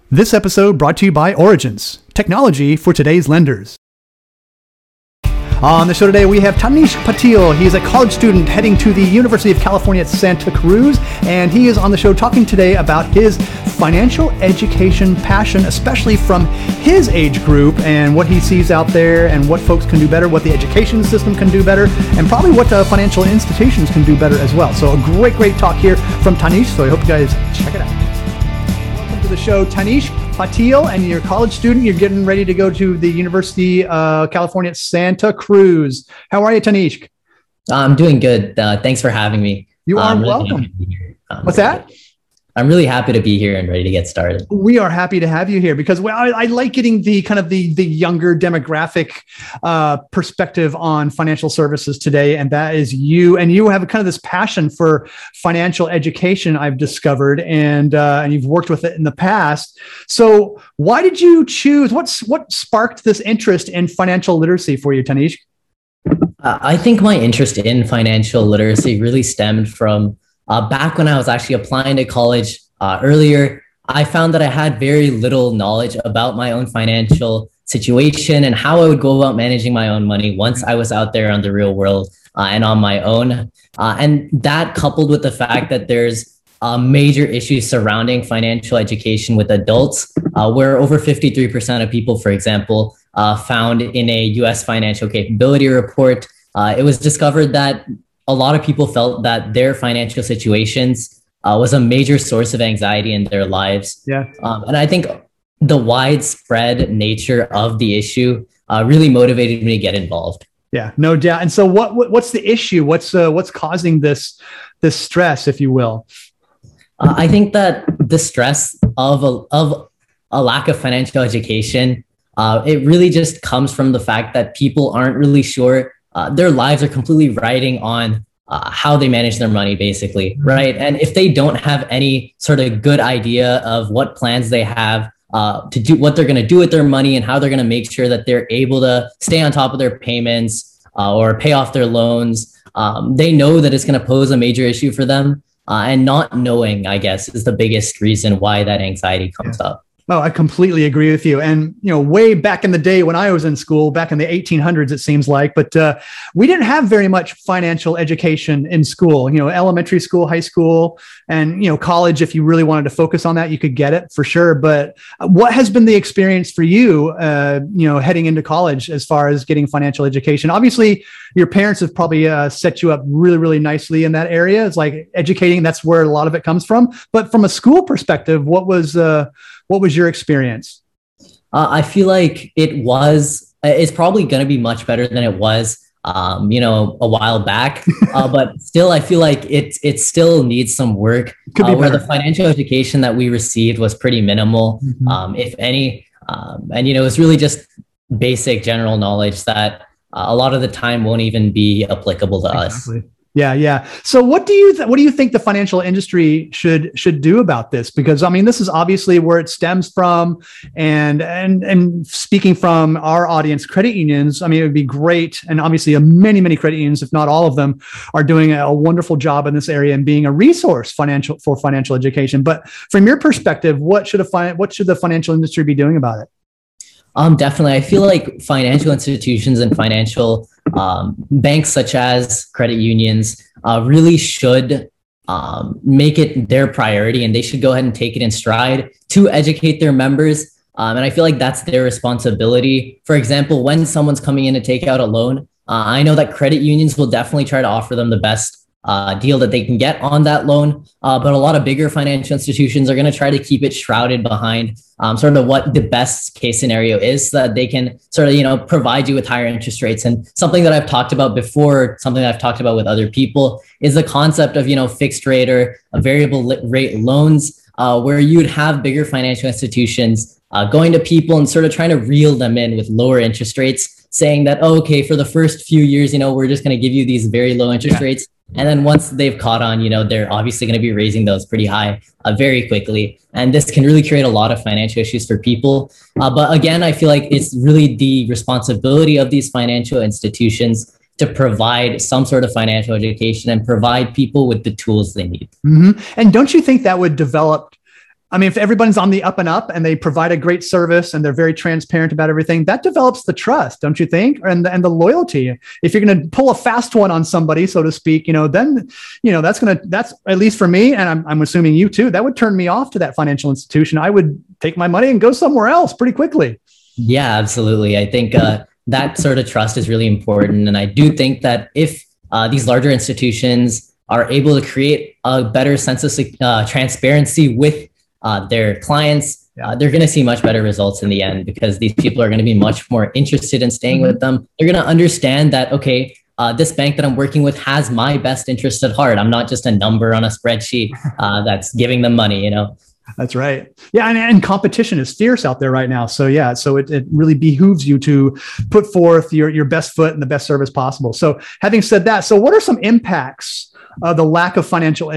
This episode brought to you by Origins, technology for today's lenders. On the show today, we have Tanish Patil. He is a college student heading to the University of California at Santa Cruz, and he is on the show talking today about his financial education passion, especially from his age group and what he sees out there and what folks can do better, what the education system can do better, and probably what financial institutions can do better as well. So a great talk here from Tanish, so I hope you guys check it out. The show, Tanish Patil, and you're a college student. You're getting ready to go to the University of California at Santa Cruz. How are you, Tanish? I'm doing good. Thanks for having me. You are welcome. What's that? I'm really happy to be here and ready to get started. We are happy to have you here because I like getting the kind of the younger demographic perspective on financial services today. And that is you. And you have kind of this passion for financial education, I've discovered, and you've worked with it in the past. So why did you choose, what sparked this interest in financial literacy for you, Tanish? I think my interest in financial literacy really stemmed from back when I was actually applying to college earlier. I found that I had very little knowledge about my own financial situation and how I would go about managing my own money once I was out there on the real world and on my own. And that, coupled with the fact that there's major issues surrounding financial education with adults, where over 53% of people, for example, found in a US financial capability report, it was discovered that a lot of people felt that their financial situations was a major source of anxiety in their lives. Yeah. And I think the widespread nature of the issue really motivated me to get involved. Yeah, no doubt. And so what's the issue? What's causing this stress, if you will? I think that the stress of a lack of financial education, it really just comes from the fact that people aren't really sure. Their lives are completely riding on how they manage their money, basically, right? And if they don't have any sort of good idea of what plans they have to do, what they're going to do with their money and how they're going to make sure that they're able to stay on top of their payments or pay off their loans, they know that it's going to pose a major issue for them. And not knowing, I guess, is the biggest reason why that anxiety comes up. Oh, I completely agree with you. And, way back in the day when I was in school, back in the 1800s, it seems like, but we didn't have very much financial education in school, elementary school, high school, and, college. If you really wanted to focus on that, you could get it for sure. But what has been the experience for you, heading into college as far as getting financial education? Obviously, your parents have probably set you up really, really nicely in that area. It's like educating. That's where a lot of it comes from. But from a school perspective, what was your experience? I feel like it's probably going to be much better than it was, a while back. But still, I feel like it still needs some work. Where the financial education that we received was pretty minimal, if any. And, it's really just basic general knowledge that a lot of the time won't even be applicable to us. Yeah. So what do you think the financial industry should do about this? Because this is obviously where it stems from, and speaking from our audience, credit unions. It would be great, and obviously many credit unions, if not all of them, are doing a wonderful job in this area and being a resource for financial education. But from your perspective, what should the financial industry be doing about it? Definitely. I feel like financial institutions and financial banks such as credit unions really should make it their priority, and they should go ahead and take it in stride to educate their members. And I feel like that's their responsibility. For example, when someone's coming in to take out a loan, I know that credit unions will definitely try to offer them the best deal that they can get on that loan. But a lot of bigger financial institutions are going to try to keep it shrouded behind sort of what the best case scenario is, so that they can sort of, provide you with higher interest rates. And something that I've talked about before, something that I've talked about with other people, is the concept of, fixed rate or variable rate loans, where you would have bigger financial institutions going to people and sort of trying to reel them in with lower interest rates, saying that, okay, for the first few years, we're just going to give you these very low interest rates. And then once they've caught on, they're obviously going to be raising those pretty high very quickly. And this can really create a lot of financial issues for people. But again, I feel like it's really the responsibility of these financial institutions to provide some sort of financial education and provide people with the tools they need. And don't you think that would develop I mean, if everyone's on the up and up and they provide a great service and they're very transparent about everything, that develops the trust, don't you think? And the loyalty. If you're going to pull a fast one on somebody, so to speak, then, that's at least for me. And I'm assuming you too, that would turn me off to that financial institution. I would take my money and go somewhere else pretty quickly. Yeah, absolutely. I think that sort of trust is really important. And I do think that if these larger institutions are able to create a better sense of transparency with their clients, they're going to see much better results in the end, because these people are going to be much more interested in staying with them. They're going to understand that, okay, this bank that I'm working with has my best interest at heart. I'm not just a number on a spreadsheet that's giving them money, That's right. Yeah. And competition is fierce out there right now. So yeah, so it really behooves you to put forth your best foot and the best service possible. So having said that, so what are some impacts the lack of financial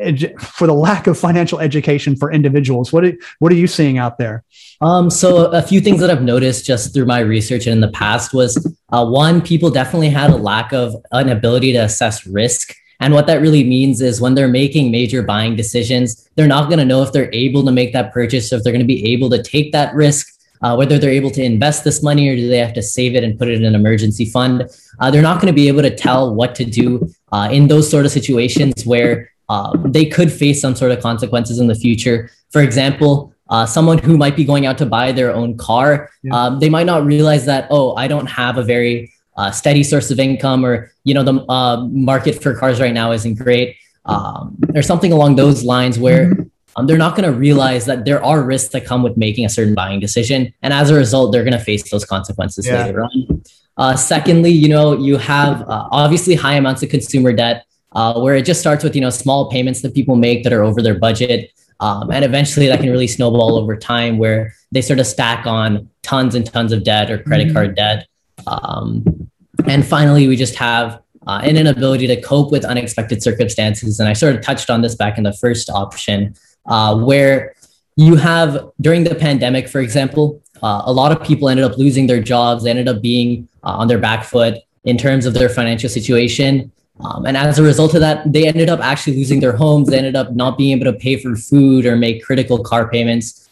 education for individuals? What are you seeing out there? So a few things that I've noticed just through my research and in the past was one, people definitely had a lack of an ability to assess risk. And what that really means is when they're making major buying decisions, they're not going to know if they're able to make that purchase, or if they're going to be able to take that risk, whether they're able to invest this money or do they have to save it and put it in an emergency fund. They're not going to be able to tell what to do in those sort of situations where they could face some sort of consequences in the future. For example, someone who might be going out to buy their own car, they might not realize that, I don't have a very steady source of income, or the market for cars right now isn't great, or something along those lines, where they're not going to realize that there are risks that come with making a certain buying decision, and as a result they're going to face those consequences later on. Secondly, you have obviously high amounts of consumer debt, where it just starts with small payments that people make that are over their budget, and eventually that can really snowball over time, where they sort of stack on tons and tons of debt or credit card debt. And finally, we just have an inability to cope with unexpected circumstances. And I sort of touched on this back in the first option, where you have, during the pandemic, for example, a lot of people ended up losing their jobs. They ended up being on their back foot in terms of their financial situation. And as a result of that, they ended up actually losing their homes. They ended up not being able to pay for food or make critical car payments.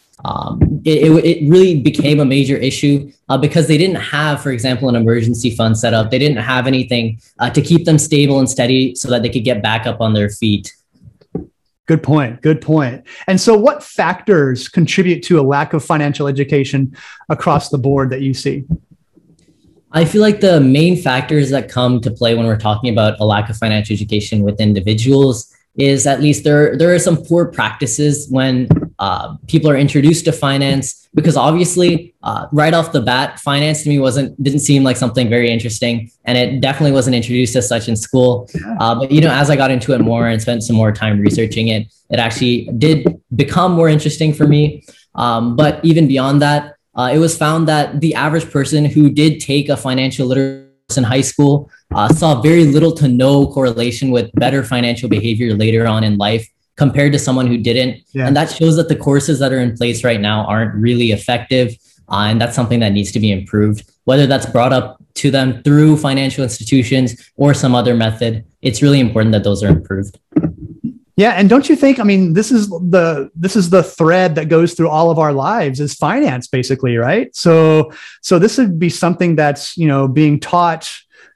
It really became a major issue because they didn't have, for example, an emergency fund set up. They didn't have anything to keep them stable and steady so that they could get back up on their feet. Good point. Good point. And so what factors contribute to a lack of financial education across the board that you see? I feel like the main factors that come to play when we're talking about a lack of financial education with individuals is, at least there are some poor practices when people are introduced to finance, because obviously right off the bat, finance to me didn't seem like something very interesting, and it definitely wasn't introduced as such in school. But as I got into it more and spent some more time researching it, it actually did become more interesting for me. But even beyond that, it was found that the average person who did take a financial literacy in high school saw very little to no correlation with better financial behavior later on in life compared to someone who didn't. Yeah. And that shows that the courses that are in place right now aren't really effective. And that's something that needs to be improved, whether that's brought up to them through financial institutions or some other method. It's really important that those are improved. Yeah. And don't you think, this is the thread that goes through all of our lives, is finance, basically, right? So this would be something that's, being taught.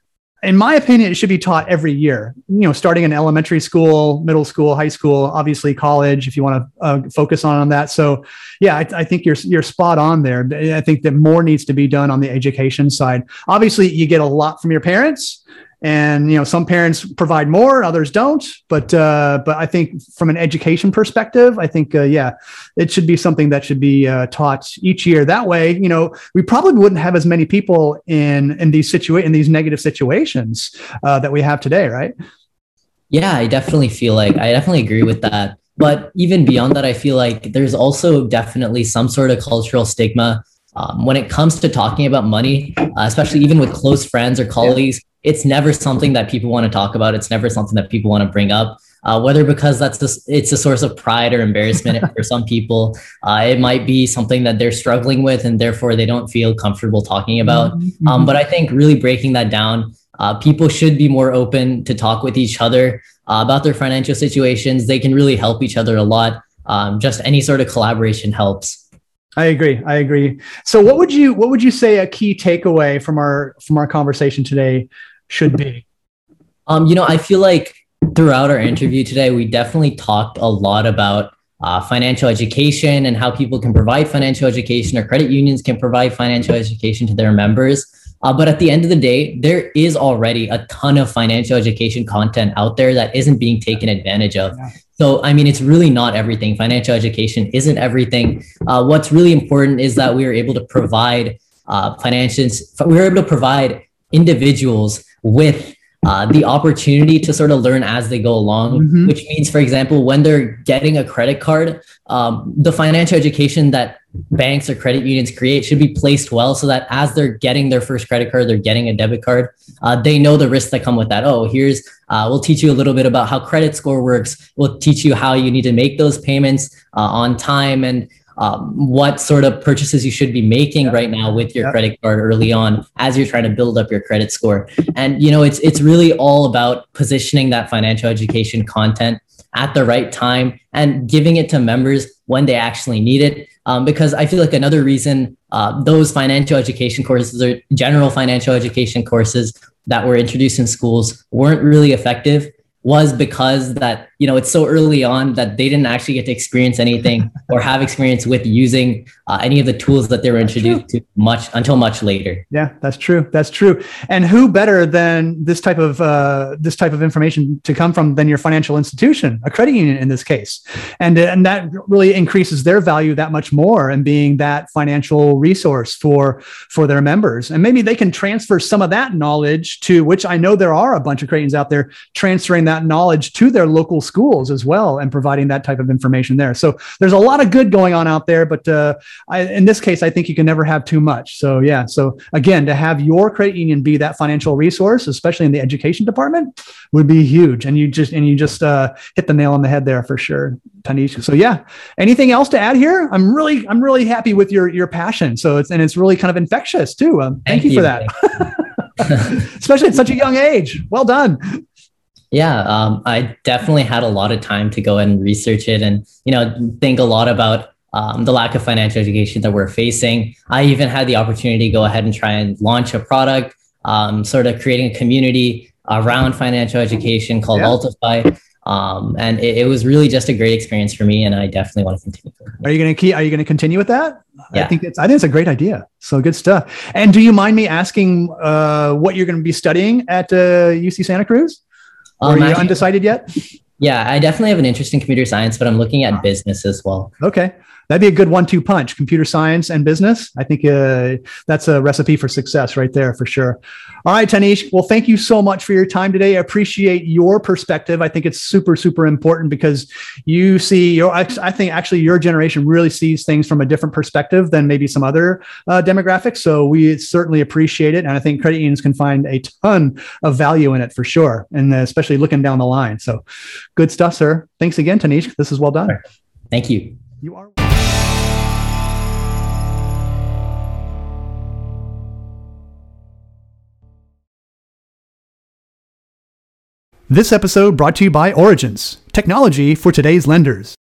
In my opinion, it should be taught every year, starting in elementary school, middle school, high school, obviously college, if you want to focus on that. So yeah, I think you're spot on there. I think that more needs to be done on the education side. Obviously, you get a lot from your parents. And, some parents provide more, others don't. But I think from an education perspective, I think, it should be something that should be taught each year. That way, we probably wouldn't have as many people in these negative situations that we have today, right? Yeah, I definitely agree with that. But even beyond that, I feel like there's also definitely some sort of cultural stigma when it comes to talking about money, especially even with close friends or colleagues. Yeah. It's never something that people want to talk about. It's never something that people want to bring up, whether because it's a source of pride or embarrassment for some people. It might be something that they're struggling with and therefore they don't feel comfortable talking about. Mm-hmm. But I think really breaking that down, people should be more open to talk with each other about their financial situations. They can really help each other a lot. just any sort of collaboration helps. I agree. So what would you say a key takeaway from our conversation today should be? I feel like throughout our interview today, we definitely talked a lot about financial education and how people can provide financial education, or credit unions can provide financial education to their members. But at the end of the day, there is already a ton of financial education content out there that isn't being taken advantage of. Yeah. So, I mean, it's really not everything. Financial education isn't everything. What's really important is that we are able to provide individuals with the opportunity to sort of learn as they go along, which means, for example, when they're getting a credit card, the financial education that banks or credit unions create should be placed well, so that as they're getting their first credit card, they're getting a debit card, they know the risks that come with that. Oh, we'll teach you a little bit about how credit score works. We'll teach you how you need to make those payments on time, and what sort of purchases you should be making right now with your credit card early on as you're trying to build up your credit score. And, it's really all about positioning that financial education content at the right time and giving it to members when they actually need it. Because I feel like another reason those financial education courses or general financial education courses that were introduced in schools weren't really effective was because that, it's so early on that they didn't actually get to experience anything or have experience with using any of the tools that they were introduced to until much later. Yeah, that's true. And who better than this type of information to come from than your financial institution, a credit union in this case, and that really increases their value that much more, and being that financial resource for their members. And maybe they can transfer some of that knowledge to, which I know there are a bunch of credit unions out there transferring that knowledge to their local schools as well, and providing that type of information there. So there's a lot of good going on out there, but in this case, I think you can never have too much. So yeah. So again, to have your credit union be that financial resource, especially in the education department, would be huge. And you just hit the nail on the head there for sure, Tanish. So yeah. Anything else to add here? I'm really happy with your passion. So it's really kind of infectious too. Thank you for that. Especially at such a young age. Well done. Yeah, I definitely had a lot of time to go and research it and, think a lot about the lack of financial education that we're facing. I even had the opportunity to go ahead and try and launch a product, sort of creating a community around financial education called Altify. And it was really just a great experience for me, and I definitely want to continue. Are you going to continue with that? Yeah. I think it's a great idea. So good stuff. And do you mind me asking what you're going to be studying at UC Santa Cruz? Are you undecided yet? Yeah, I definitely have an interest in computer science, but I'm looking at business as well. Okay. That'd be a good 1-2 punch, computer science and business. I think that's a recipe for success right there for sure. All right, Tanish. Well, thank you so much for your time today. I appreciate your perspective. I think it's super, super important because you see I think actually your generation really sees things from a different perspective than maybe some other demographics. So we certainly appreciate it. And I think credit unions can find a ton of value in it for sure. And especially looking down the line. So good stuff, sir. Thanks again, Tanish. This is well done. Thank you. You are. This episode brought to you by Origins, technology for today's lenders.